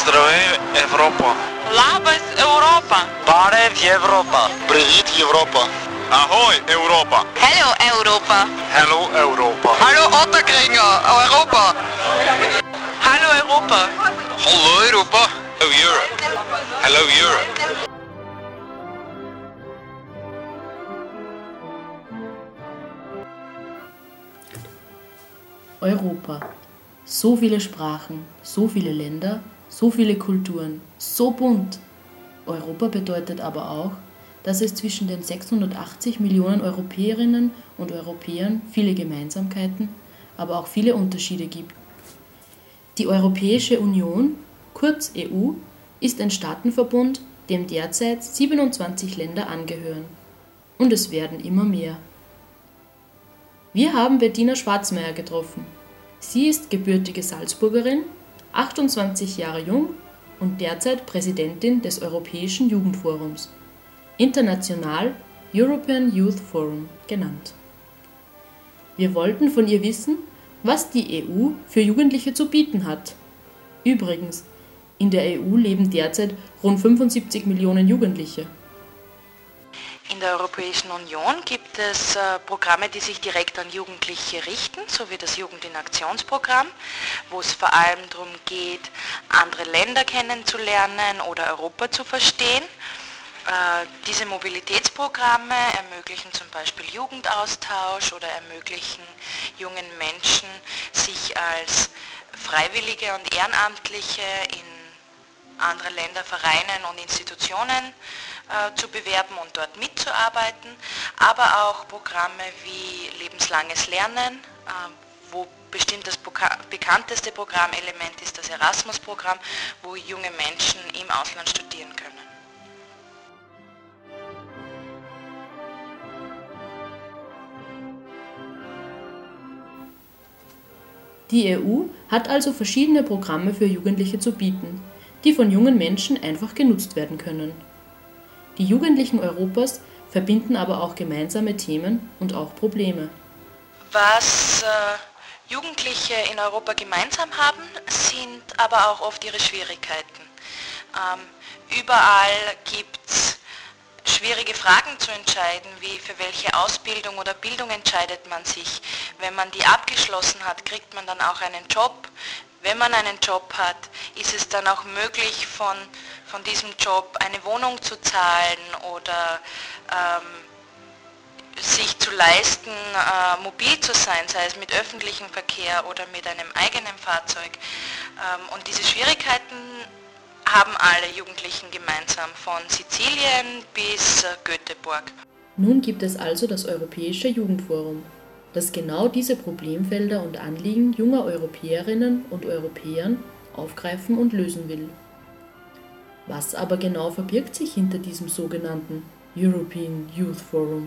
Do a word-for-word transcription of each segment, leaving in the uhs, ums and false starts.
Здравей, Европа! Labas Europa! Barev Европа! Привіт, Європа! Ahoj, Europa! Hello Europa! Hello, Europa! Hallo Otterkringer, Europa! Hallo Europa! Hallo, Europa! Hello, Europe! Hello, Europe! Europa. So viele Sprachen, so viele Länder, so viele Kulturen, so bunt. Europa bedeutet aber auch, dass es zwischen den sechshundertachtzig Millionen Europäerinnen und Europäern viele Gemeinsamkeiten, aber auch viele Unterschiede gibt. Die Europäische Union, kurz E U, ist ein Staatenverbund, dem derzeit siebenundzwanzig Länder angehören. Und es werden immer mehr. Wir haben Bettina Schwarzmeier getroffen. Sie ist gebürtige Salzburgerin, achtundzwanzig Jahre jung und derzeit Präsidentin des Europäischen Jugendforums, international European Youth Forum genannt. Wir wollten von ihr wissen, was die E U für Jugendliche zu bieten hat. Übrigens, in der E U leben derzeit rund fünfundsiebzig Millionen Jugendliche. In der Europäischen Union gibt es äh, Programme, die sich direkt an Jugendliche richten, so wie das Jugend in Aktionsprogramm, wo es vor allem darum geht, andere Länder kennenzulernen oder Europa zu verstehen. Äh, diese Mobilitätsprogramme ermöglichen zum Beispiel Jugendaustausch oder ermöglichen jungen Menschen, sich als Freiwillige und Ehrenamtliche in andere Länder, Vereinen und Institutionen äh, zu bewerben und dort mitzuarbeiten, aber auch Programme wie lebenslanges Lernen, äh, wo bestimmt das Boka- bekannteste Programmelement ist das Erasmus-Programm, wo junge Menschen im Ausland studieren können. Die E U hat also verschiedene Programme für Jugendliche zu bieten, die von jungen Menschen einfach genutzt werden können. Die Jugendlichen Europas verbinden aber auch gemeinsame Themen und auch Probleme. Was äh, Jugendliche in Europa gemeinsam haben, sind aber auch oft ihre Schwierigkeiten. Ähm, überall gibt es schwierige Fragen zu entscheiden, wie für welche Ausbildung oder Bildung entscheidet man sich. Wenn man die abgeschlossen hat, kriegt man dann auch einen Job. Wenn man einen Job hat, ist es dann auch möglich, von, von diesem Job eine Wohnung zu zahlen oder ähm, sich zu leisten, äh, mobil zu sein, sei es mit öffentlichem Verkehr oder mit einem eigenen Fahrzeug. Ähm, und diese Schwierigkeiten haben alle Jugendlichen gemeinsam, von Sizilien bis äh, Göteborg. Nun gibt es also das Europäische Jugendforum, das genau diese Problemfelder und Anliegen junger Europäerinnen und Europäern aufgreifen und lösen will. Was aber genau verbirgt sich hinter diesem sogenannten European Youth Forum?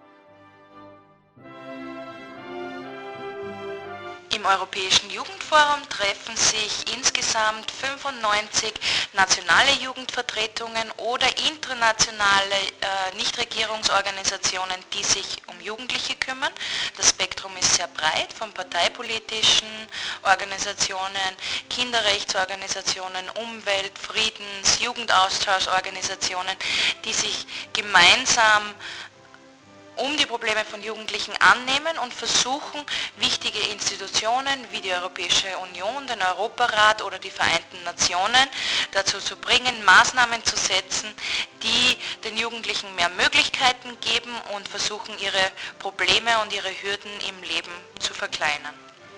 Im Europäischen Jugendforum treffen sich insgesamt fünfundneunzig nationale Jugendvertretungen oder internationale äh, Nichtregierungsorganisationen, die sich um Jugendliche kümmern. Das Spektrum ist sehr breit, von parteipolitischen Organisationen, Kinderrechtsorganisationen, Umwelt-, Friedens-, Jugendaustauschorganisationen, die sich gemeinsam um die Probleme von Jugendlichen annehmen und versuchen, wichtige Institutionen wie die Europäische Union, den Europarat oder die Vereinten Nationen dazu zu bringen, Maßnahmen zu setzen, die den Jugendlichen mehr Möglichkeiten geben und versuchen, ihre Probleme und ihre Hürden im Leben zu verkleinern.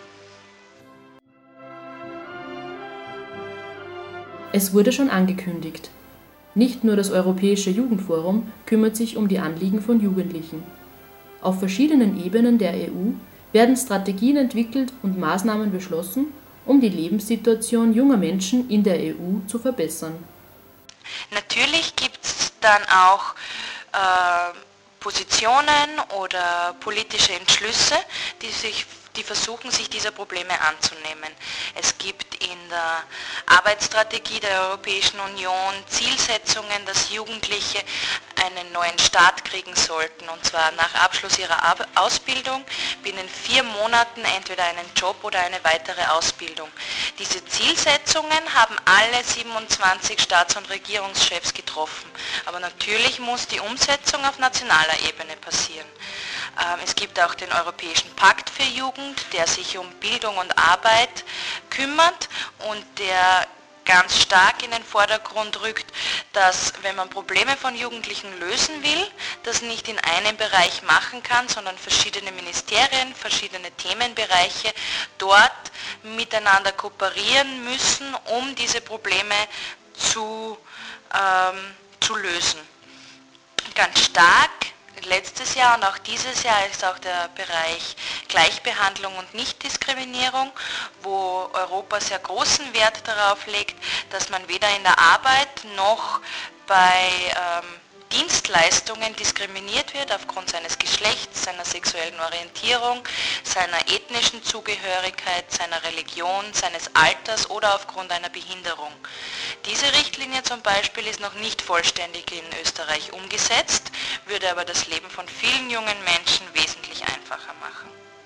Es wurde schon angekündigt. Nicht nur das Europäische Jugendforum kümmert sich um die Anliegen von Jugendlichen. Auf verschiedenen Ebenen der E U werden Strategien entwickelt und Maßnahmen beschlossen, um die Lebenssituation junger Menschen in der E U zu verbessern. Natürlich gibt es dann auch äh, Positionen oder politische Entschlüsse, die sich die versuchen, sich dieser Probleme anzunehmen. Es gibt in der Arbeitsstrategie der Europäischen Union Zielsetzungen, dass Jugendliche einen neuen Start kriegen sollten, und zwar nach Abschluss ihrer Ab- Ausbildung binnen vier Monaten entweder einen Job oder eine weitere Ausbildung. Diese Zielsetzungen haben alle siebenundzwanzig Staats- und Regierungschefs getroffen, aber natürlich muss die Umsetzung auf nationaler Ebene passieren. Es gibt auch den Europäischen Pakt für Jugend, der sich um Bildung und Arbeit kümmert und der ganz stark in den Vordergrund rückt, dass wenn man Probleme von Jugendlichen lösen will, das nicht in einem Bereich machen kann, sondern verschiedene Ministerien, verschiedene Themenbereiche dort miteinander kooperieren müssen, um diese Probleme zu, ähm, zu lösen. Ganz stark letztes Jahr und auch dieses Jahr ist auch der Bereich Gleichbehandlung und Nichtdiskriminierung, wo Europa sehr großen Wert darauf legt, dass man weder in der Arbeit noch bei ähm, Dienstleistungen diskriminiert wird aufgrund seines Geschlechts, seiner sexuellen Orientierung, seiner ethnischen Zugehörigkeit, seiner Religion, seines Alters oder aufgrund einer Behinderung. Diese Richtlinie zum Beispiel ist noch nicht vollständig in Österreich umgesetzt, würde aber das Leben von vielen jungen Menschen wesentlich einfacher machen.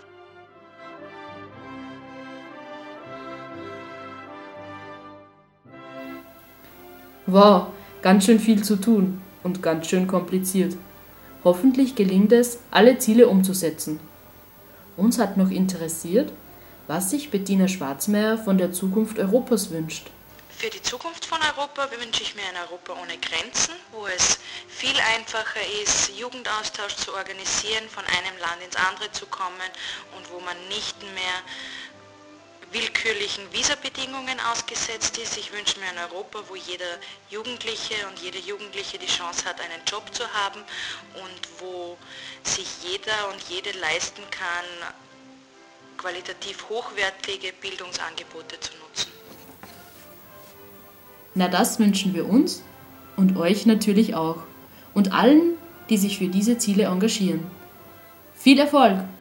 Wow, ganz schön viel zu tun und ganz schön kompliziert. Hoffentlich gelingt es, alle Ziele umzusetzen. Uns hat noch interessiert, was sich Bettina Schwarzmeier von der Zukunft Europas wünscht. Für die Zukunft von Europa wünsche ich mir ein Europa ohne Grenzen, wo es viel einfacher ist, Jugendaustausch zu organisieren, von einem Land ins andere zu kommen und wo man nicht mehr willkürlichen Visabedingungen ausgesetzt ist. Ich wünsche mir ein Europa, wo jeder Jugendliche und jede Jugendliche die Chance hat, einen Job zu haben und wo sich jeder und jede leisten kann, qualitativ hochwertige Bildungsangebote zu nutzen. Na, das wünschen wir uns und euch natürlich auch und allen, die sich für diese Ziele engagieren. Viel Erfolg!